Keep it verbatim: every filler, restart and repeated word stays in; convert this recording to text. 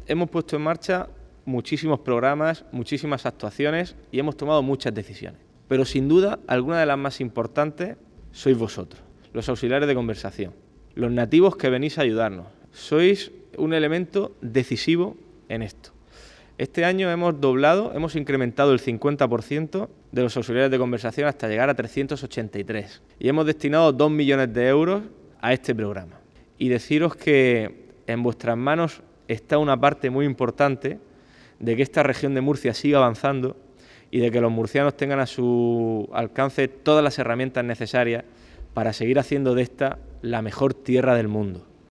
hemos puesto en marcha muchísimos programas, muchísimas actuaciones y hemos tomado muchas decisiones. Pero sin duda, alguna de las más importantes sois vosotros, los auxiliares de conversación, los nativos que venís a ayudarnos. Sois un elemento decisivo en esto. Este año hemos doblado, hemos incrementado el cincuenta por ciento de los auxiliares de conversación hasta llegar a trescientos ochenta y tres y hemos destinado dos millones de euros a este programa. Y deciros que en vuestras manos está una parte muy importante de que esta región de Murcia siga avanzando y de que los murcianos tengan a su alcance todas las herramientas necesarias para seguir haciendo de esta la mejor tierra del mundo.